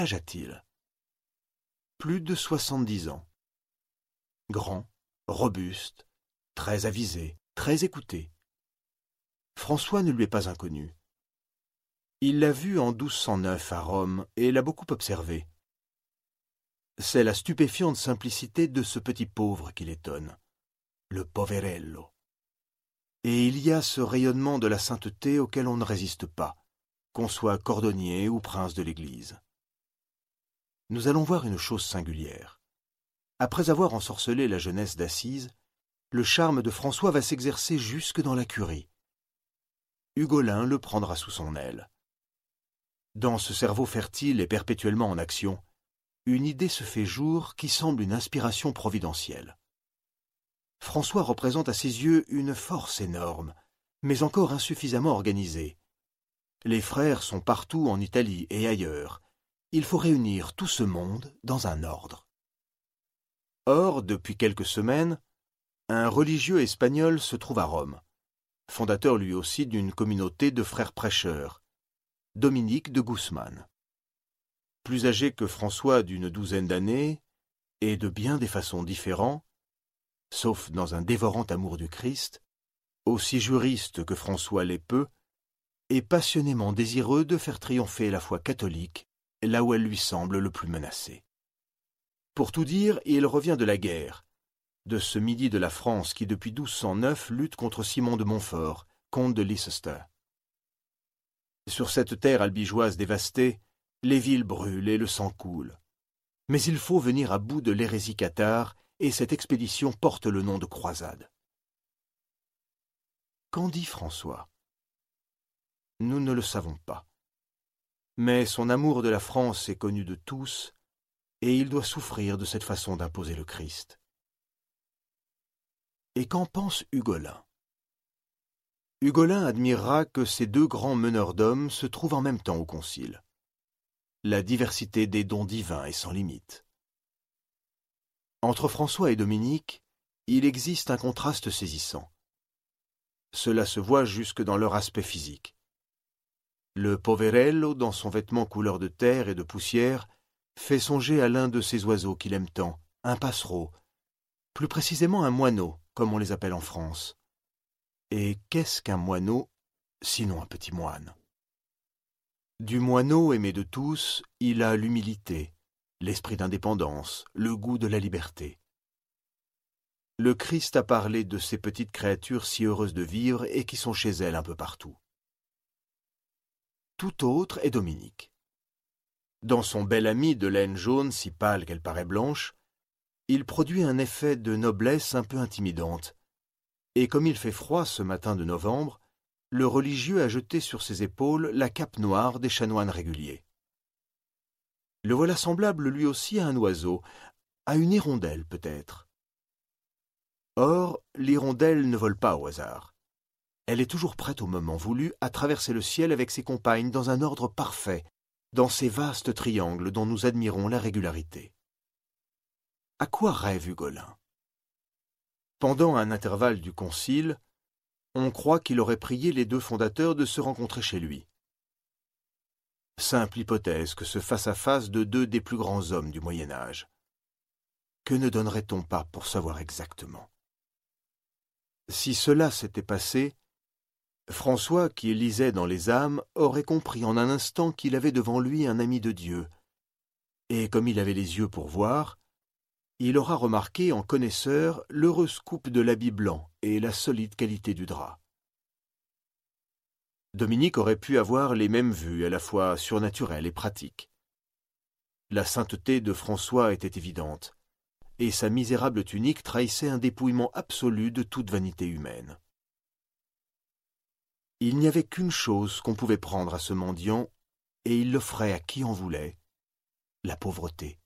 âge a-t-il? Plus de 70 ans. Grand, robuste, très avisé, très écouté. François ne lui est pas inconnu. Il l'a vu en 1209 à Rome et l'a beaucoup observé. C'est la stupéfiante simplicité de ce petit pauvre qui l'étonne, le poverello. Et il y a ce rayonnement de la sainteté auquel on ne résiste pas, qu'on soit cordonnier ou prince de l'Église. Nous allons voir une chose singulière. Après avoir ensorcelé la jeunesse d'Assise, le charme de François va s'exercer jusque dans la curie. Ugolin le prendra sous son aile. Dans ce cerveau fertile et perpétuellement en action, une idée se fait jour qui semble une inspiration providentielle. François représente à ses yeux une force énorme, mais encore insuffisamment organisée. Les frères sont partout en Italie et ailleurs. Il faut réunir tout ce monde dans un ordre. Or, depuis quelques semaines, un religieux espagnol se trouve à Rome, fondateur lui aussi d'une communauté de frères prêcheurs, Dominique de Guzman. Plus âgé que François d'une douzaine d'années, et de bien des façons différentes, sauf dans un dévorant amour du Christ, aussi juriste que François l'est peu, et passionnément désireux de faire triompher la foi catholique là où elle lui semble le plus menacée. Pour tout dire, il revient de la guerre, de ce midi de la France qui depuis 1209 lutte contre Simon de Montfort, comte de Leicester. Sur cette terre albigeoise dévastée, les villes brûlent et le sang coule. Mais il faut venir à bout de l'hérésie cathare, et cette expédition porte le nom de croisade. Qu'en dit François? Nous ne le savons pas. Mais son amour de la France est connu de tous, et il doit souffrir de cette façon d'imposer le Christ. Et qu'en pense Ugolin? Ugolin admirera que ces deux grands meneurs d'hommes se trouvent en même temps au concile. La diversité des dons divins est sans limite. Entre François et Dominique, il existe un contraste saisissant. Cela se voit jusque dans leur aspect physique. Le poverello, dans son vêtement couleur de terre et de poussière, fait songer à l'un de ces oiseaux qu'il aime tant, un passereau, plus précisément un moineau, comme on les appelle en France. Et qu'est-ce qu'un moineau, sinon un petit moine? Du moineau aimé de tous, il a l'humilité, l'esprit d'indépendance, le goût de la liberté. Le Christ a parlé de ces petites créatures si heureuses de vivre et qui sont chez elles un peu partout. Tout autre est Dominique. Dans son bel ami de laine jaune si pâle qu'elle paraît blanche, il produit un effet de noblesse un peu intimidante, et comme il fait froid ce matin de novembre, le religieux a jeté sur ses épaules la cape noire des chanoines réguliers. Le voilà semblable lui aussi à un oiseau, à une hirondelle peut-être. Or, l'hirondelle ne vole pas au hasard. Elle est toujours prête au moment voulu à traverser le ciel avec ses compagnes dans un ordre parfait, dans ces vastes triangles dont nous admirons la régularité. À quoi rêve Ugolin? Pendant un intervalle du concile, on croit qu'il aurait prié les deux fondateurs de se rencontrer chez lui. Simple hypothèse que ce face-à-face de deux des plus grands hommes du Moyen-Âge. Que ne donnerait-on pas pour savoir exactement? Si cela s'était passé, François, qui lisait dans les âmes, aurait compris en un instant qu'il avait devant lui un ami de Dieu, et comme il avait les yeux pour voir, il aura remarqué en connaisseur l'heureuse coupe de l'habit blanc et la solide qualité du drap. Dominique aurait pu avoir les mêmes vues à la fois surnaturelles et pratiques. La sainteté de François était évidente, et sa misérable tunique trahissait un dépouillement absolu de toute vanité humaine. Il n'y avait qu'une chose qu'on pouvait prendre à ce mendiant, et il l'offrait à qui en voulait, la pauvreté.